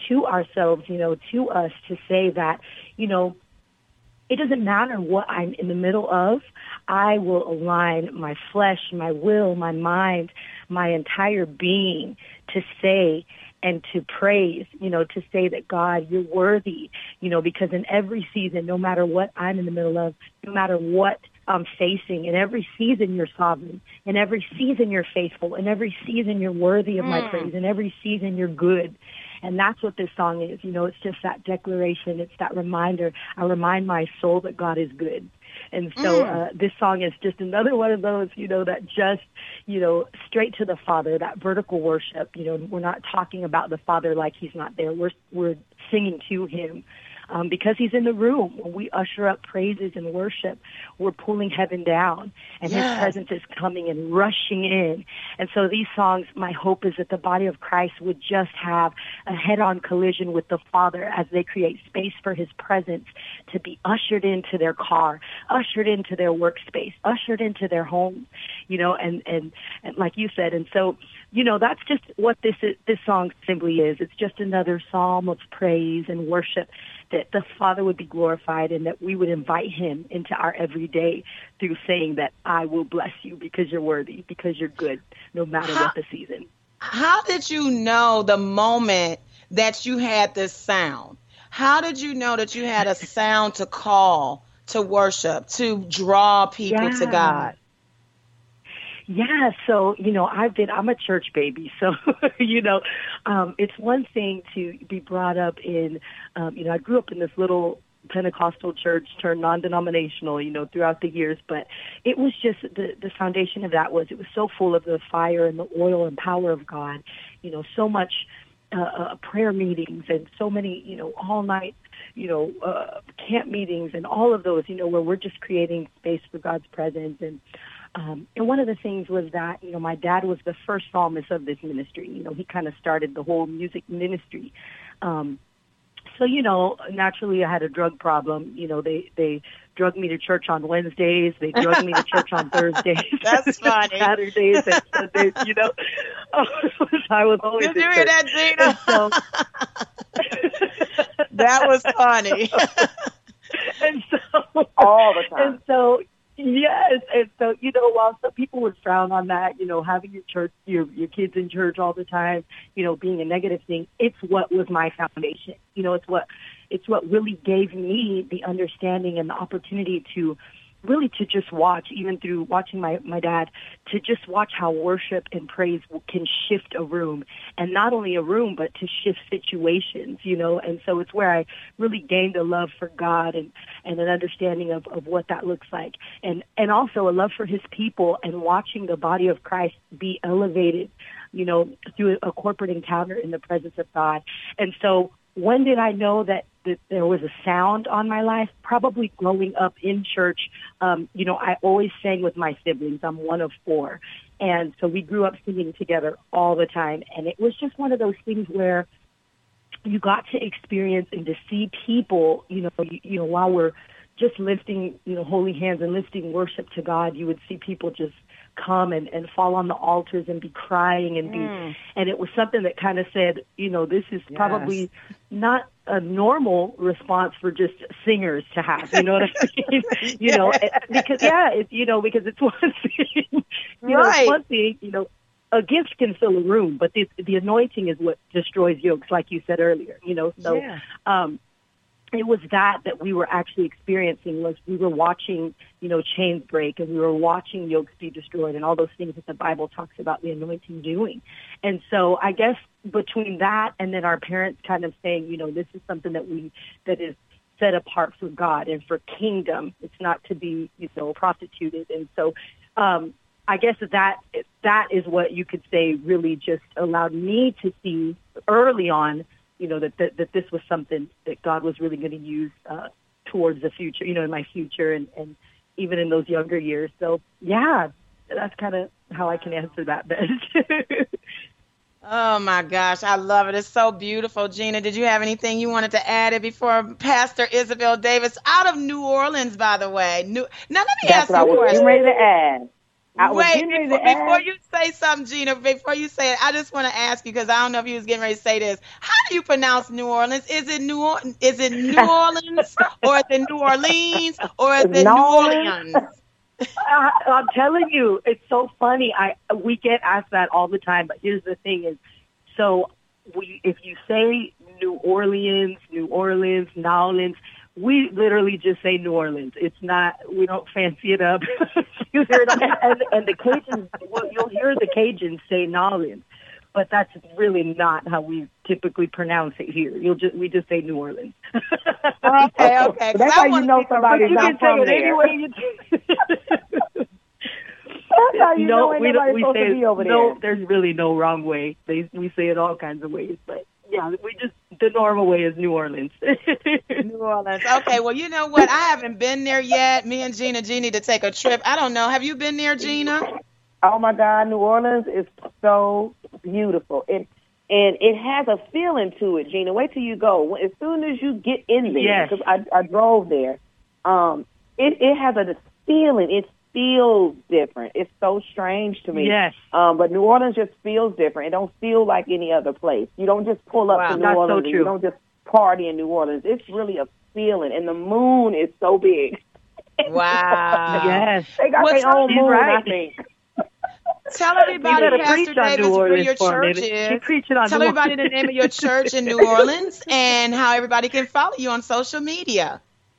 to ourselves, you know, to us to say that, you know, it doesn't matter what I'm in the middle of. I will align my flesh, my will, my mind, my entire being to say and to praise, you know, to say that, God, you're worthy, you know, because in every season, no matter what I'm in the middle of, no matter what I'm facing, in every season you're sovereign, in every season you're faithful, in every season you're worthy of my Mm. praise, in every season you're good. And that's what this song is. You know, it's just that declaration. It's that reminder. I remind my soul that God is good. And so Mm. uh, this song is just another one of those, you know, that just, you know, straight to the Father, that vertical worship. You know, we're not talking about the Father like he's not there. We're we're singing to him. Um, because he's in the room. When we usher up praises and worship, we're pulling heaven down, and Yes. his presence is coming and rushing in. And so these songs, my hope is that the body of Christ would just have a head-on collision with the Father as they create space for his presence to be ushered into their car, ushered into their workspace, ushered into their home, you know, and, and, and like you said. And so, you know, that's just what this is, this song simply is. It's just another psalm of praise and worship, that the Father would be glorified and that we would invite him into our everyday through saying that I will bless you because you're worthy, because you're good, no matter How- what the season. How did you know the moment that you had this sound? How did you know that you had a sound to call to worship, to draw people to Yeah. God? Yeah, so, you know, I've been, I'm a church baby, so, you know, um, it's one thing to be brought up in, um, you know, I grew up in this little Pentecostal church turned non-denominational, you know, throughout the years, but it was just, the, the foundation of that was, it was so full of the fire and the oil and power of God, you know, so much uh, uh, prayer meetings and so many, you know, all night, you know, uh, camp meetings and all of those, you know, where we're just creating space for God's presence. And, Um, and one of the things was that, you know, my dad was the first psalmist of this ministry. You know, he kind of started the whole music ministry. Um, so, you know, naturally I had a drug problem. You know, they, they drugged me to church on Wednesdays. They drugged me to church on Thursdays. That's funny. Saturdays and Sundays, you know. I was always Did in you hear church. that, Gina? And so, That was funny. and so, All the time. And so, yes, and so, you know, while some people would frown on that, you know, having your church, your your kids in church all the time, you know, being a negative thing, it's what was my foundation. You know, it's what it's what really gave me the understanding and the opportunity to really to just watch, even through watching my, my dad, to just watch how worship and praise can shift a room. And not only a room, but to shift situations, you know. And so it's where I really gained a love for God and, and an understanding of, of what that looks like. And, and also a love for his people and watching the body of Christ be elevated, you know, through a corporate encounter in the presence of God. And so when did I know that, that there was a sound on my life? Probably growing up in church. Um, you know, I always sang with my siblings. I'm one of four. And so we grew up singing together all the time. And it was just one of those things where you got to experience and to see people, you know, you, you know, while we're just lifting, you know, holy hands and lifting worship to God, you would see people just come and, and fall on the altars and be crying and be, Mm. and it was something that kind of said, you know, this is Yes. probably not a normal response for just singers to have, you know what I mean? You know, it- because, yeah, it's, you know, because it's one thing, you know, Right. it's one thing, you know, a gift can fill a room, but the, the anointing is what destroys yokes, like you said earlier, you know, so, Yeah. um, it was that that we were actually experiencing was we were watching, you know, chains break and we were watching yokes be destroyed and all those things that the Bible talks about the anointing doing. And so I guess between that and then our parents kind of saying, you know, this is something that we, that is set apart for God and for kingdom. It's not to be, you know, prostituted. And so, um, I guess that that is what you could say really just allowed me to see early on, you know, that, that, that this was something that God was really going to use uh, towards the future, you know, in my future and, and even in those younger years. So, yeah, that's kind of how I can answer that best. Oh, my gosh. I love it. It's so beautiful. Gina, did you have anything you wanted to add it before Pastor Isabel Davis, out of New Orleans, by the way? New- now, let me That's ask what I you a was question. getting ready to ask. I was Wait, getting ready before, to before ask. you say something, Gina, before you say it, I just want to ask you, because I don't know if you was getting ready to say this. How do you pronounce New Orleans? Is it New or- is it New Orleans or is it New Orleans or is it New Orleans? I, I'm telling you, it's so funny. I we get asked that all the time. But here's the thing: is so we if you say New Orleans, New Orleans, Nowlands, we literally just say New Orleans. It's not. We don't fancy it up. You hear it, and, and the Cajuns. Well, you'll hear the Cajuns say Nowlands, but that's really not how we typically pronounce it here. You'll just we just say New Orleans. Okay, okay. That's how you know somebody's you not can from say it there. any way you do. That's how you no, know ain't we nobody don't. We supposed say to be over no. there. There's really no wrong way. They we say it all kinds of ways, but yeah, we just the normal way is New Orleans. New Orleans. Okay, well, you know what? I haven't been there yet. Me and Gina G need to take a trip. I don't know. Have you been there, Gina? Oh my God, New Orleans is so beautiful. It and it has a feeling to it, Gina. Wait till you go. As soon as you get in there, Yes. because I, I drove there, um, it it has a feeling. It feels different. It's so strange to me. Yes. Um, but New Orleans just feels different. It don't feel like any other place. You don't just pull up Wow, to New that's so Orleans. And true. you don't just party in New Orleans. It's really a feeling, and the moon is so big. Wow. Yes. They got Well, their own she's moon, right. I think. Tell everybody, You better Pastor preach on Davis, New where Orleans your for me. church She is. preaching on Tell New everybody the Orleans. name of your church in New Orleans and how everybody can follow you on social media.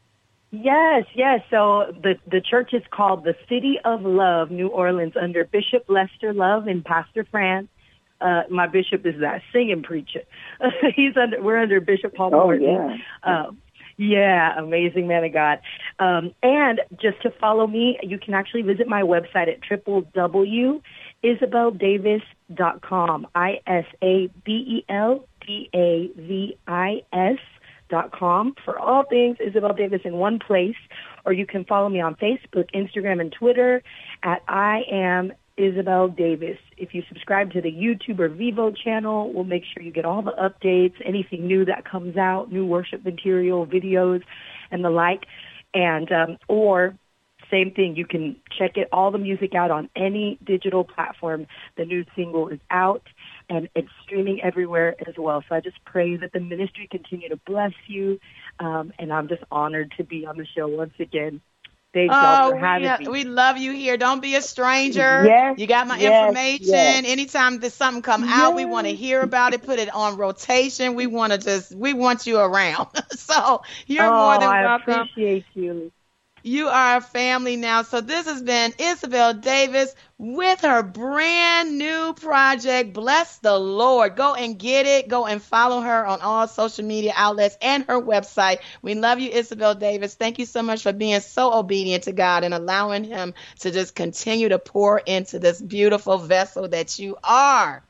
Yes, yes. So the the church is called the City of Love, New Orleans, under Bishop Lester Love and Pastor Fran. Uh, my bishop is that singing preacher. He's under. We're under Bishop Paul Oh, Morton. yeah. Um, yeah, amazing man of God. Um, and just to follow me, you can actually visit my website at w w w dot isabel davis dot com. I S A B E L D A V I S dot com for all things Isabel Davis in one place. Or you can follow me on Facebook, Instagram, and Twitter at I am Isabel Davis. If you subscribe to the YouTube or Vivo channel, we'll make sure you get all the updates, anything new that comes out, new worship material, videos, and the like. And um, or same thing, you can check it all the music out on any digital platform. The new single is out, and it's streaming everywhere as well. So I just pray that the ministry continue to bless you, um, and I'm just honored to be on the show once again. Thank y'all Oh, for having we, me. we love you here. Don't be a stranger. Yes, You got my yes, information. yes. Anytime there's something come out, we want to hear about it. Put it on rotation. We want to just, we want you around. So you're oh, more than I welcome. appreciate you. You are a family now. So this has been Isabel Davis with her brand new project. Bless the Lord. Go and get it. Go and follow her on all social media outlets and her website. We love you, Isabel Davis. Thank you so much for being so obedient to God and allowing him to just continue to pour into this beautiful vessel that you are.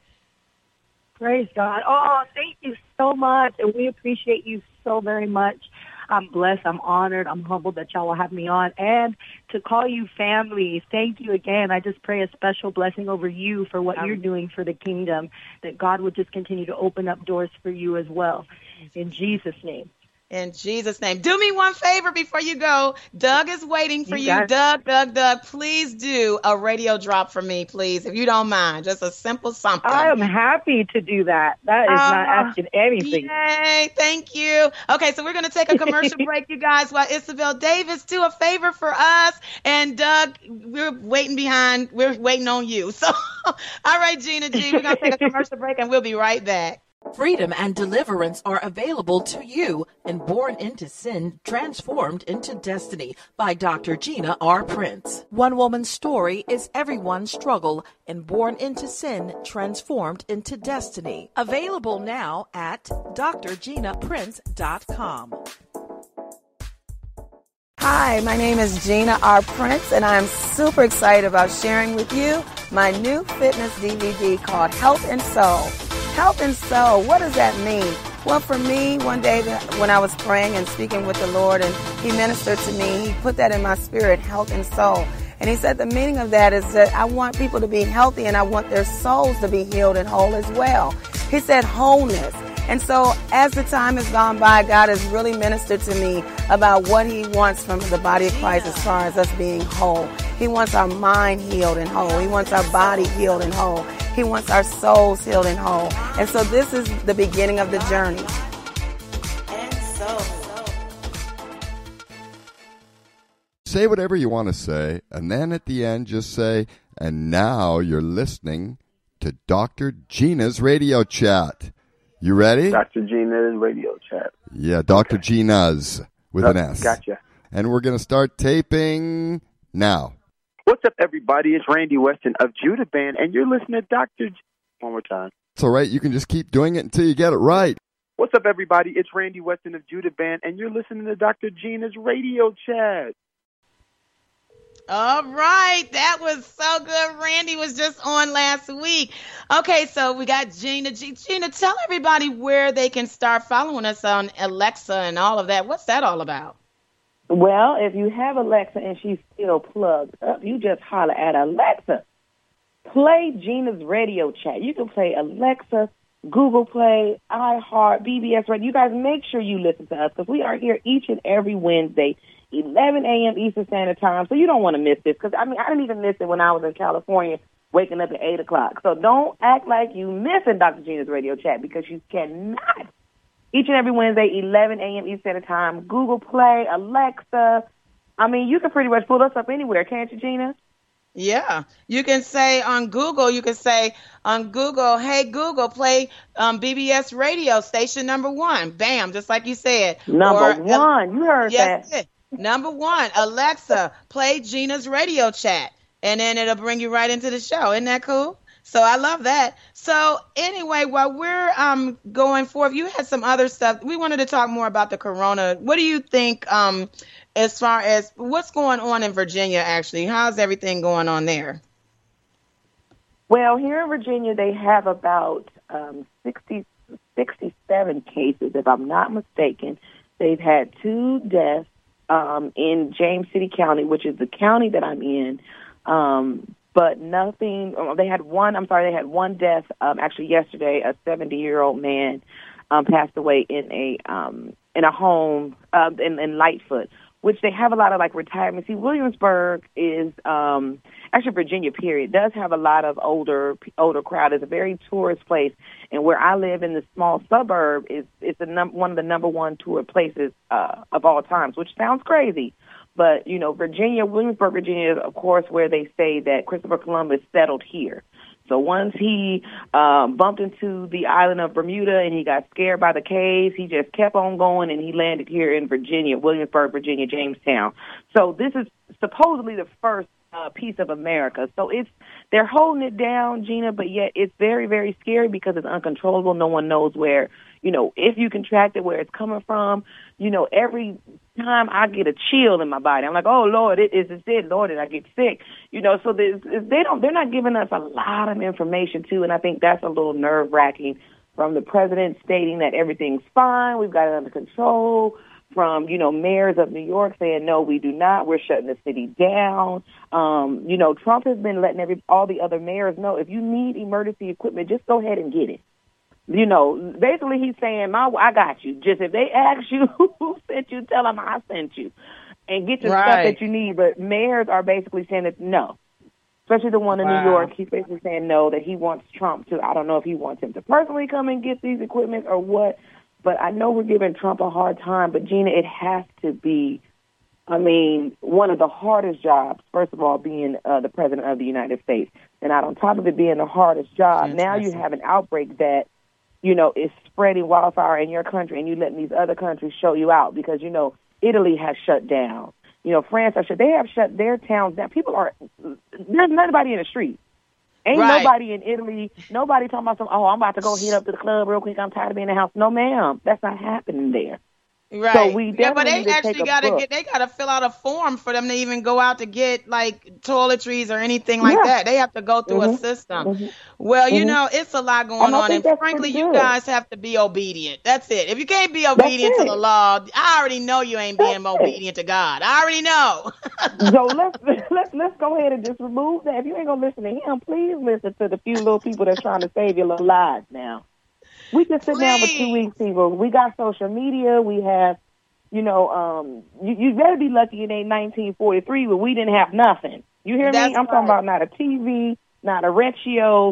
Praise God. Oh, thank you so much. And we appreciate you so very much. I'm blessed. I'm honored. I'm humbled that y'all will have me on. And to call you family, thank you again. I just pray a special blessing over you for what you're doing for the kingdom, that God would just continue to open up doors for you as well. In Jesus' name. In Jesus' name. Do me one favor before you go. Doug is waiting for You you. got it. Doug, Doug, Doug, please do a radio drop for me, please, if you don't mind. Just a simple something. I am happy to do that. That is not Ah, asking anything. Yay, thank you. Okay, so we're going to take a commercial break, you guys, while Isabel Davis do a favor for us. And Doug, we're waiting behind. We're waiting on you. So, all right, Gina G, we're going to take a commercial break and we'll be right back. Freedom and deliverance are available to you in Born into Sin, Transformed into Destiny by Doctor Gina R. Prince. One woman's story is everyone's struggle in Born into Sin, Transformed into Destiny. Available now at dr gina prince dot com. Hi, my name is Gina R. Prince, and I'm super excited about sharing with you my new fitness D V D called Health and Soul. Health and Soul, what does that mean? Well, for me, one day when I was praying and speaking with the Lord and he ministered to me, he put that in my spirit, health and soul. And he said the meaning of that is that I want people to be healthy and I want their souls to be healed and whole as well. He said wholeness. And so as the time has gone by, God has really ministered to me about what he wants from the body of Christ as far as us being whole. He wants our mind healed and whole. He wants our body healed and whole. He wants our souls healed and whole. And so this is the beginning of the journey. And so... Say whatever you want to say, and then at the end just say, and now you're listening to Doctor Gina's Radio Chat. You ready? Doctor Gina's Radio Chat. Yeah, Doctor Okay. Gina's with uh, an S. Gotcha. And we're going to start taping now. What's up, everybody? It's Randy Weston of Judah Band, and you're listening to Doctor G- One more time. It's all right. You can just keep doing it until you get it right. What's up, everybody? It's Randy Weston of Judah Band, and you're listening to Doctor Gina's Radio Chat. All right. That was so good. Randy was just on last week. Okay, so we got Gina. G- Gina, tell everybody where they can start following us on Alexa and all of that. What's that all about? Well, if you have Alexa and she's still plugged up, you just holler at Alexa. Play Gina's Radio Chat. You can play Alexa, Google Play, iHeart, B B S Radio. You guys make sure you listen to us because we are here each and every Wednesday, eleven a.m. Eastern Standard Time. So you don't want to miss this because, I mean, I didn't even miss it when I was in California waking up at eight o'clock. So don't act like you missing Doctor Gina's Radio Chat because you cannot. Each and every Wednesday, eleven a.m. Eastern Standard Time, Google Play, Alexa. I mean, you can pretty much pull us up anywhere, can't you, Gina? Yeah. You can say on Google, you can say on Google, hey, Google, play um, B B S Radio, station number one. Bam, just like you said. Number or, one. You heard yes, that. Number one, Alexa, play Gina's Radio Chat. And then it'll bring you right into the show. Isn't that cool? So I love that. So anyway, while we're um, going forward, you had some other stuff. We wanted to talk more about the corona. What do you think um, as far as what's going on in Virginia, actually? How's everything going on there? Well, here in Virginia, they have about um, sixty, sixty-seven cases, if I'm not mistaken. They've had two deaths um, in James City County, which is the county that I'm in. Um But nothing, they had one, I'm sorry, they had one death, um, actually yesterday, a seventy-year-old man um, passed away in a um, in a home uh, in, in Lightfoot, which they have a lot of, like, retirement. See, Williamsburg is, um, actually Virginia, period, does have a lot of older older crowd. It's a very tourist place, and where I live in the small suburb, is it's a num- one of the number one tour places uh, of all times, which sounds crazy. But, you know, Virginia, Williamsburg, Virginia is, of course, where they say that Christopher Columbus settled here. So once he um, bumped into the island of Bermuda and he got scared by the caves, he just kept on going and he landed here in Virginia, Williamsburg, Virginia, Jamestown. So this is supposedly the first uh, piece of America. So it's they're holding it down, Gina, but yet it's very, very scary because it's uncontrollable. No one knows where, you know, if you contract it, where it's coming from. You know, every time I get a chill in my body, I'm like, oh, Lord, it is it, Lord, did I get sick? You know, so they don't, they're not giving us a lot of information, too, and I think that's a little nerve-wracking from the president stating that everything's fine, we've got it under control, from, you know, mayors of New York saying, no, we do not, we're shutting the city down. Um, you know, Trump has been letting every all the other mayors know, if you need emergency equipment, just go ahead and get it. You know, basically he's saying, "My, I got you. Just if they ask you who sent you, tell them I sent you, and get your right. stuff that you need." But mayors are basically saying that no, especially the one in wow. New York. He's basically saying no, that he wants Trump to. I don't know if he wants him to personally come and get these equipment or what, but I know we're giving Trump a hard time. But Gina, it has to be. I mean, one of the hardest jobs, first of all, being uh, the president of the United States, and not on top of it being the hardest job, Fantastic. Now you have an outbreak that, you know, is spreading wildfire in your country, and you letting these other countries show you out because, you know, Italy has shut down. You know, France has shut. They have shut their towns down. People are, there's nobody in the street. Ain't right. nobody in Italy, nobody talking about some, oh, I'm about to go hit up to the club real quick. I'm tired of being in the house. No, ma'am. That's not happening there. Right. So we yeah, but they to actually got to get, they got to fill out a form for them to even go out to get like toiletries or anything like yeah. that. They have to go through mm-hmm. a system. Mm-hmm. Well, you mm-hmm. know, it's a lot going on. And frankly, you guys have to be obedient. That's it. If you can't be obedient to the law, I already know you ain't being that's obedient it. to God. I already know. So let's, let's, let's go ahead and just remove that. If you ain't going to listen to him, please listen to the few little people that's trying to save your little lives now. We can sit Please. down for two weeks, people. We got social media. We have, you know, um, you, you better be lucky it ain't nineteen forty-three where we didn't have nothing. You hear That's me? I'm right. talking about not a T V, not a Recchio,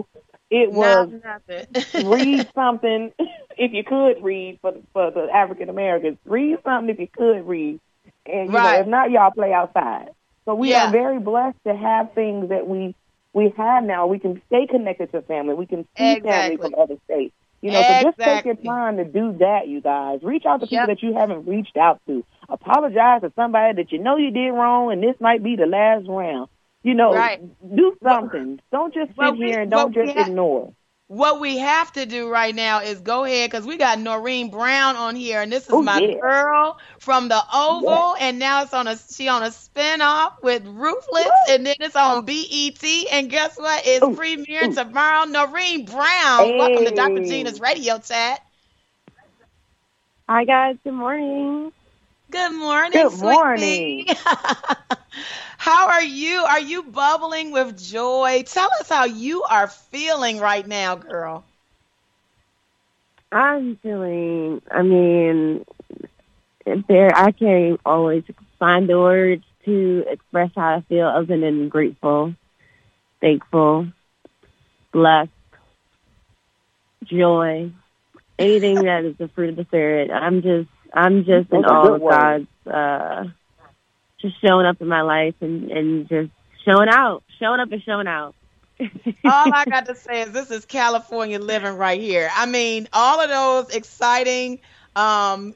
It No, was nothing. read something if you could read for the, for the African Americans. Read something if you could read, and you know, Right. if not, y'all play outside. So we Yeah. are very blessed to have things that we we have now. We can stay connected to family. We can see family Exactly. from other states. You know, so just take your Exactly. time to do that, you guys. Reach out to people Yep. that you haven't reached out to. Apologize to somebody that you know you did wrong, and this might be the last round. You know, Right. do something. Don't just sit What we- here and what don't we just ha- ignore. What we have to do right now is go ahead because we got Noreen Brown on here, and this is Oh, my yeah. girl from the Oval, Yes. and now it's on a she on a spin-off with Ruthless, Woo. and then it's on B E T, and guess what? It's Ooh, premiering ooh. tomorrow. Noreen Brown, welcome to Doctor Hey. Gina's Radio Chat. Hi, guys. Good morning. Good morning, Good sweetie. morning. How are you? Are you bubbling with joy? Tell us how you are feeling right now, girl. I'm feeling, I mean, there, I can't always find the words to express how I feel other than grateful, thankful, blessed, joy, anything that is the fruit of the Spirit. I'm just, I'm just in Those are awe good of words. God's, uh, just showing up in my life and, and just showing out, showing up and showing out. All I got to say is this is California living right here. I mean, all of those exciting um,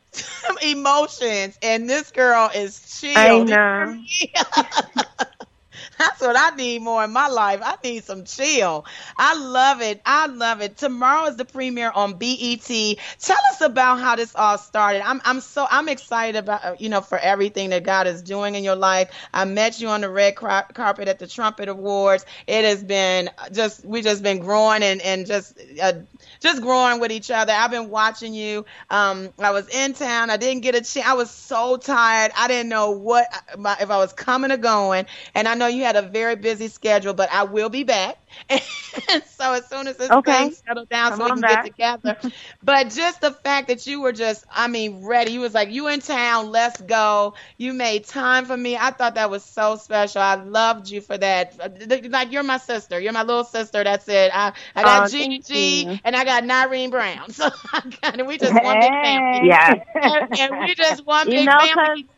emotions, and this girl is chill. I Do you know. hear me? That's what I need more in my life. I need some chill. I love it. I love it. Tomorrow is the premiere on B E T. Tell us about how this all started. I'm I'm so I'm excited about you know for everything that God is doing in your life. I met you on the red car- carpet at the Trumpet Awards. It has been just we just been growing and and just uh, just growing with each other. I've been watching you. Um, I was in town. I didn't get a chance. I was so tired. I didn't know what my, if I was coming or going. And I know you had a very busy schedule, but I will be back. And so as soon as this Okay. thing settled down Come so we on can back. get together. But just the fact that you were just, I mean, ready. You was like, you in town, let's go. You made time for me. I thought that was so special. I loved you for that. Like, you're my sister. You're my little sister. That's it. I, I got Oh, Gigi thank G you. and I got Noreen Brown. So I got, we just one big family. Yeah. And, and we just one You big know, family. 'cause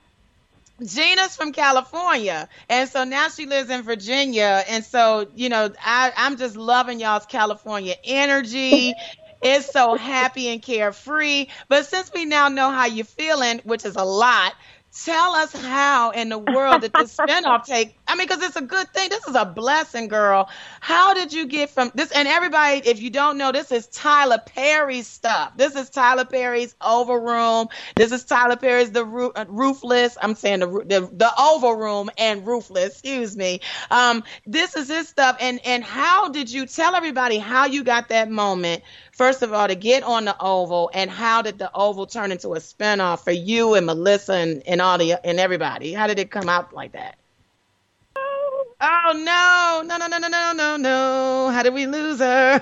Gina's from California, and so now she lives in Virginia, and so you know I, I'm just loving y'all's California energy. It's so happy and carefree. But since we now know how you're feeling, which is a lot, tell us how in the world did this spinoff take? I mean, because it's a good thing. This is a blessing, girl. How did you get from this? And everybody, if you don't know, this is Tyler Perry's stuff. This is Tyler Perry's Oval Room. This is Tyler Perry's The Roo- uh, Ruthless. I'm saying the, the the Oval Room and Ruthless. Excuse me. Um, this is his stuff. And and how did you tell everybody how you got that moment? First of all, to get on the Oval, and how did the Oval turn into a spinoff for you and Melissa and, and all the and everybody? How did it come out like that? Oh no, no, no, no, no, no, no, no! How did we lose her?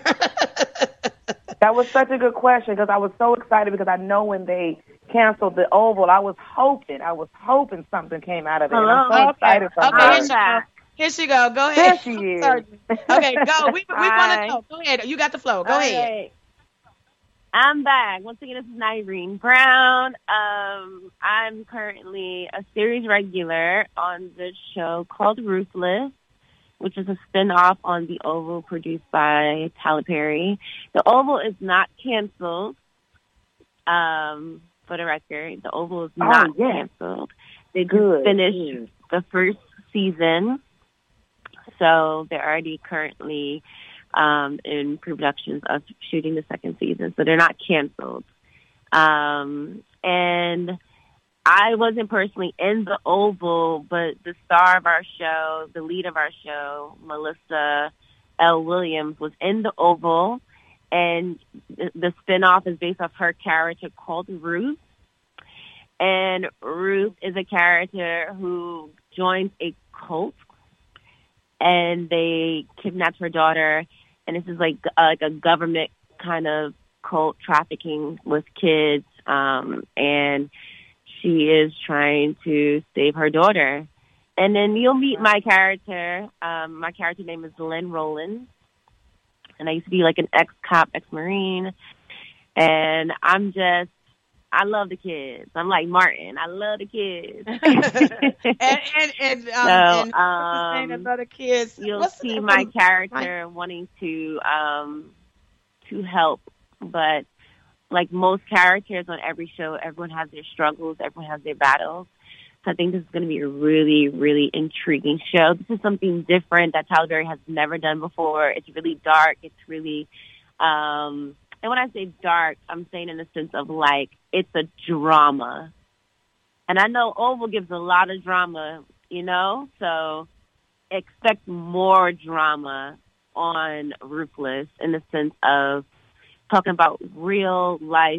That was such a good question because I was so excited because I know when they canceled the Oval, I was hoping, I was hoping something came out of it. And I'm so Hello. excited for Okay, her. here she go. Here she go. Go There ahead. she is. Sorry. Okay, go. We we want Hi. to know. Go ahead. You got the flow. Go All ahead. right. I'm back. Once again, this is Noreen Brown. Um, I'm currently a series regular on the show called Ruthless, which is a spin-off on The Oval produced by Tyler Perry. The Oval is not canceled, um, for the record. The Oval is Oh, not yeah. canceled. They Good. just finished Mm. the first season, so they're already currently um, in productions of shooting the second season, so they're not canceled. Um, and I wasn't personally in the Oval, but the star of our show, the lead of our show, Melissa L. Williams, was in the Oval, and the, the spinoff is based off her character called Ruth. And Ruth is a character who joins a cult, and they kidnapped her daughter, and this is like uh, like a government kind of cult trafficking with kids, um, and she is trying to save her daughter. And then you'll meet my character. Um, my character name is Lynn Rowland, And I used to be like an ex-cop, ex-Marine. And I'm just, I love the kids. I'm like Martin. I love the kids. and and, and, um, so, and um, about the kids. You'll What's see the, my um, character wanting to um, to help, but like most characters on every show, everyone has their struggles, everyone has their battles. So I think this is going to be a really, really intriguing show. This is something different that Tyler Perry has never done before. It's really dark. It's really, um, and when I say dark, I'm saying in the sense of like, it's a drama. And I know Oval gives a lot of drama, you know, so expect more drama on Ruthless in the sense of talking about real life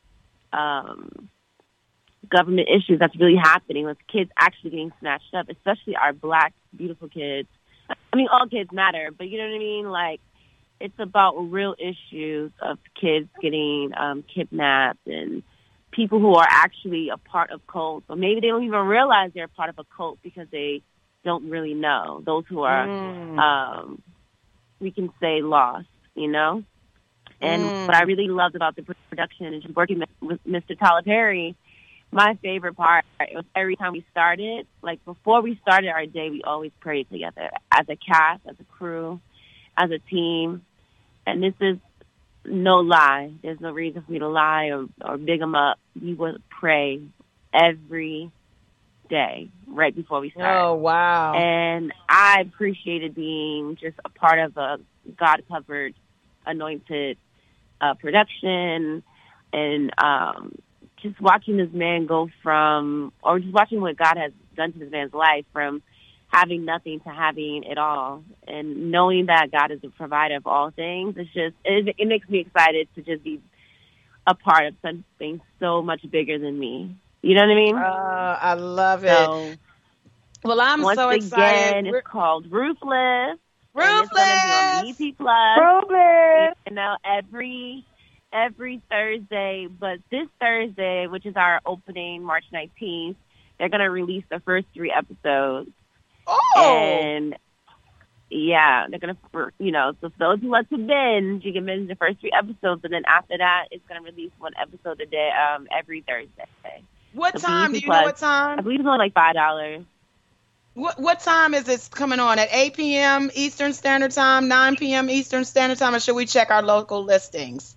um, government issues that's really happening with kids actually getting snatched up, especially our black, beautiful kids. I mean, all kids matter, but you know what I mean? Like, it's about real issues of kids getting um, kidnapped and people who are actually a part of cults, or maybe they don't even realize they're a part of a cult because they don't really know. Those who are, mm. um, we can say, lost, you know? And mm. what I really loved about the production and just working with Mister Tyler Perry, my favorite part, it was every time we started, like before we started our day, we always prayed together as a cast, as a crew, as a team. And this is no lie. There's no reason for me to lie or, or big them up. We would pray every day right before we started. Oh, wow. And I appreciated being just a part of a God-covered, anointed uh, production and um, just watching this man go from, or just watching what God has done to this man's life from having nothing to having it all, and knowing that God is the provider of all things. It's just, it, it makes me excited to just be a part of something so much bigger than me. You know what I mean? Uh, I love it. So, well, I'm once so excited. Again, it's called Ruthless. Ruthless. It's going to be on B E T Plus. Ruthless. You know, every every Thursday, but this Thursday, which is our opening, March nineteenth, they're going to release the first three episodes. Oh. And yeah, they're going to, you know, so for those who like to binge, you can binge the first three episodes, and then after that, it's going to release one episode a day, um, every Thursday. What so time? Do you Plus, know what time? I believe it's only like five dollars. What what time is this coming on? At eight p.m. Eastern Standard Time, nine p.m. Eastern Standard Time, or should we check our local listings?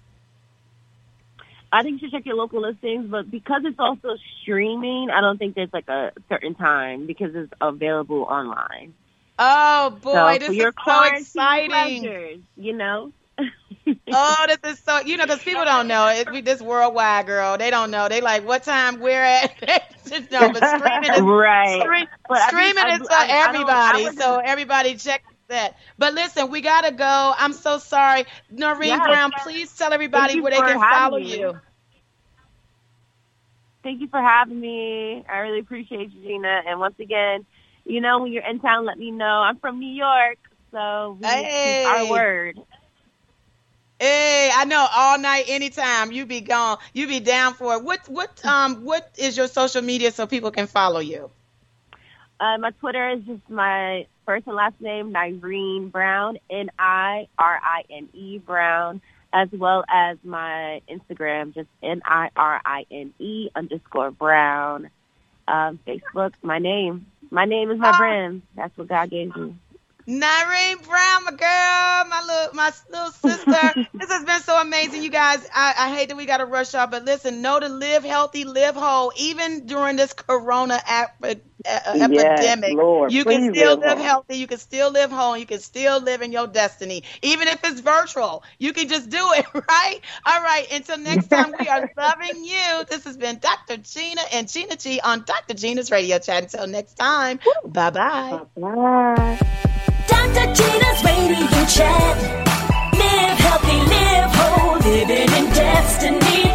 I think you should check your local listings, but because it's also streaming, I don't think there's like a certain time because it's available online. Oh, boy, so this for is your so exciting. Pleasures, you know? Oh, this is so, you know, because people don't know. It, we, this worldwide, girl. They don't know. They like, what time we're at? No, but streaming is, right. Stream, but streaming I mean, is for I, I, everybody. I so everybody check that. But listen, we got to go. I'm so sorry. Noreen yes. Brown, please tell everybody where they can follow me. you. Thank you for having me. I really appreciate you, Gina. And once again, you know, when you're in town, let me know. I'm from New York, so we hey. keep our word. Hey, I know, all night, anytime. You be gone. You be down for it. What what um what is your social media so people can follow you? Uh, my Twitter is just my first and last name, Nirene Brown, N I R I N E Brown, as well as my Instagram, just N I R I N E underscore Brown. Um, Facebook, my name. My name is my brand. That's what God gave me. Nirene Brown, my girl, my little, my little sister. This has been so amazing, you guys. I, I hate that we got to rush off, but listen, know to live healthy, live whole, even during this corona ap- uh, epidemic. Yes, Lord, you can still live, live healthy. You can still live whole. You can still live in your destiny, even if it's virtual. You can just do it, right? All right. Until next time, we are loving you. This has been Doctor Gina and Gina G on Doctor Gina's Radio Chat. Until next time, bye bye. Bye. Doctor Gina's Radio Chat. Live healthy, live whole, living in destiny.